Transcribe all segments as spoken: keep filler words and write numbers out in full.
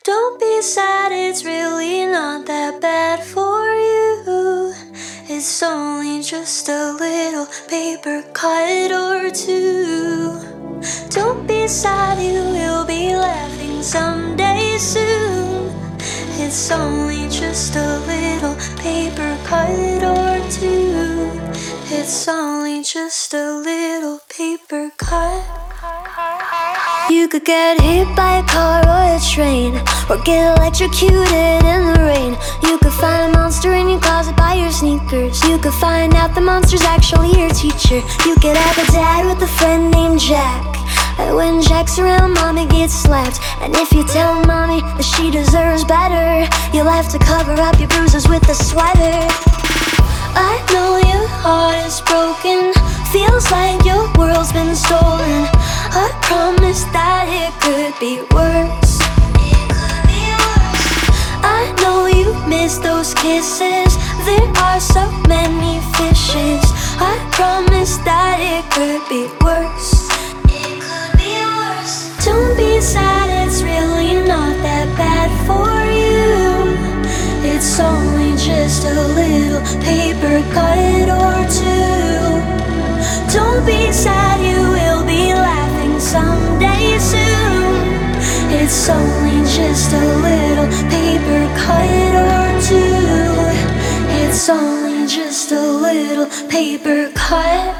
Don't be sad, it's really not that bad for you. It's only just a little paper cut or two. Don't be sad, you will be laughing someday soon. It's only just a little paper cut or two. It's only just a little paper cut. You could get hit by a car or a train, or get electrocuted in the rain. You could find a monster in your closet by your sneakers. You could find out the monster's actually your teacher. You could have a dad with a friend named Jack, and when Jack's around, mommy gets slapped. And if you tell mommy that she deserves better, you'll have to cover up your bruises with a sweater. I know your heart is broken, feels like your world's been stolen. I promise that it could be worse. It could be worse. I know you miss those kisses, there are so many fishes. I promise that it could be worse. It could be worse. Don't be sad, it's really not that bad for you. It's only just a little paper cut or two. Don't be sad, you will be laughing someday soon. It's only just a little paper cut or two. It's only just a little paper cut.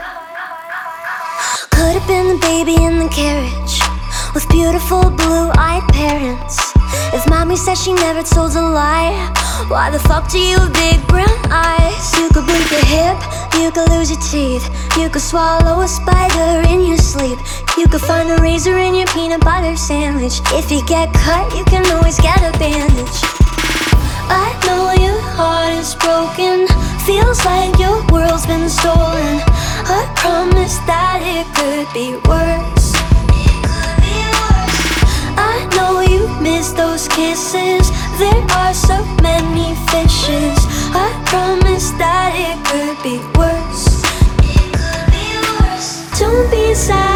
Could have been the baby in the carriage with beautiful blue-eyed parents. If mommy says she never told a lie, why the fuck do you have big brown eyes? You could break a hip, you could lose your teeth, you could swallow a spider in your sleep. You could find a razor in your peanut butter sandwich. If you get cut, you can always get a bandage. I know your heart is broken, feels like your world's been stolen. I promise that it could be worse. It could be worse. I know you miss those kisses, there are so many fishes. I promise that it could be worse. It could be worse. Don't be sad,